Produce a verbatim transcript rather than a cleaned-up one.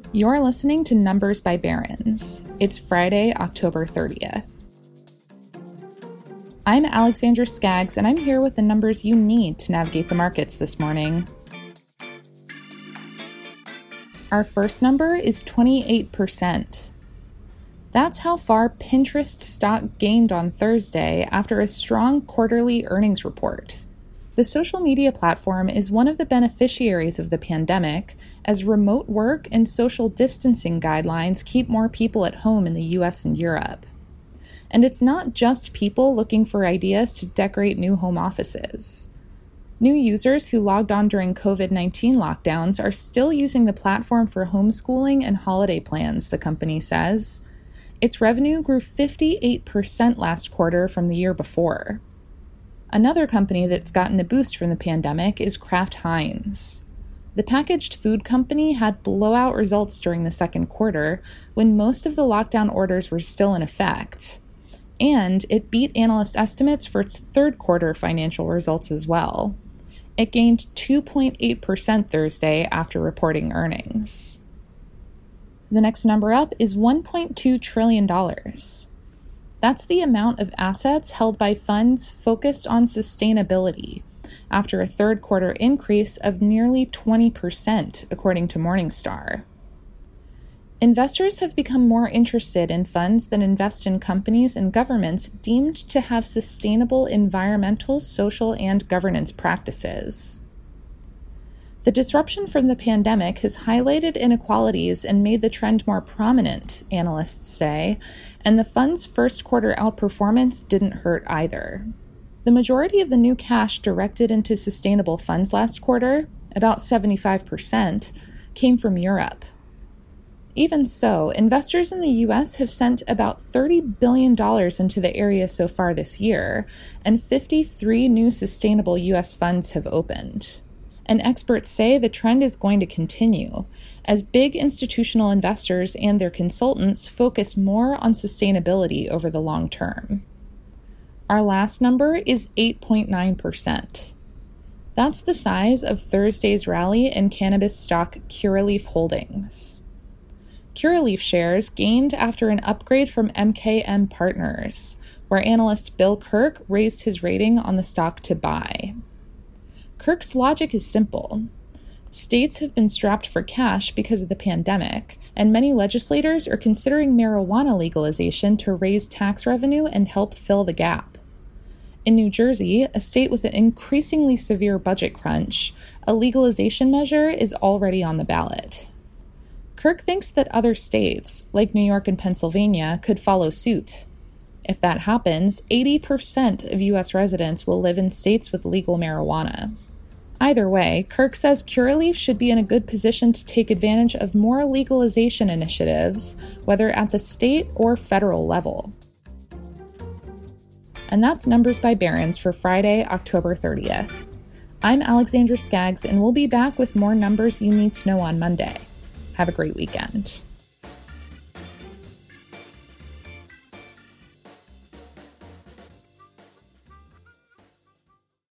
You're listening to Numbers by Barron's. It's Friday, October thirtieth. I'm Alexandra Skaggs, and I'm here with the numbers you need to navigate the markets this morning. Our first number is twenty-eight percent. That's how far Pinterest stock gained on Thursday after a strong quarterly earnings report. The social media platform is one of the beneficiaries of the pandemic, as remote work and social distancing guidelines keep more people at home in the U S and Europe. And it's not just people looking for ideas to decorate new home offices. New users who logged on during covid nineteen lockdowns are still using the platform for homeschooling and holiday plans, the company says. Its revenue grew fifty-eight percent last quarter from the year before. Another company that's gotten a boost from the pandemic is Kraft Heinz. The packaged food company had blowout results during the second quarter when most of the lockdown orders were still in effect. And it beat analyst estimates for its third quarter financial results as well. It gained two point eight percent Thursday after reporting earnings. The next number up is one point two trillion dollars. That's the amount of assets held by funds focused on sustainability, after a third quarter increase of nearly twenty percent, according to Morningstar. Investors have become more interested in funds that invest in companies and governments deemed to have sustainable environmental, social, and governance practices. The disruption from the pandemic has highlighted inequalities and made the trend more prominent, analysts say, and the fund's first quarter outperformance didn't hurt either. The majority of the new cash directed into sustainable funds last quarter, about seventy-five percent, came from Europe. Even so, investors in the U S have sent about thirty billion dollars into the area so far this year, and fifty-three new sustainable U S funds have opened. And experts say the trend is going to continue, as big institutional investors and their consultants focus more on sustainability over the long term. Our last number is eight point nine percent. That's the size of Thursday's rally in cannabis stock Curaleaf Holdings. Curaleaf shares gained after an upgrade from M K M Partners, where analyst Bill Kirk raised his rating on the stock to buy. Kirk's logic is simple. States have been strapped for cash because of the pandemic, and many legislators are considering marijuana legalization to raise tax revenue and help fill the gap. In New Jersey, a state with an increasingly severe budget crunch, a legalization measure is already on the ballot. Kirk thinks that other states, like New York and Pennsylvania, could follow suit. If that happens, eighty percent of U S residents will live in states with legal marijuana. Either way, Kirk says Curaleaf should be in a good position to take advantage of more legalization initiatives, whether at the state or federal level. And that's Numbers by Barron's for Friday, October thirtieth. I'm Alexandra Skaggs, and we'll be back with more numbers you need to know on Monday. Have a great weekend.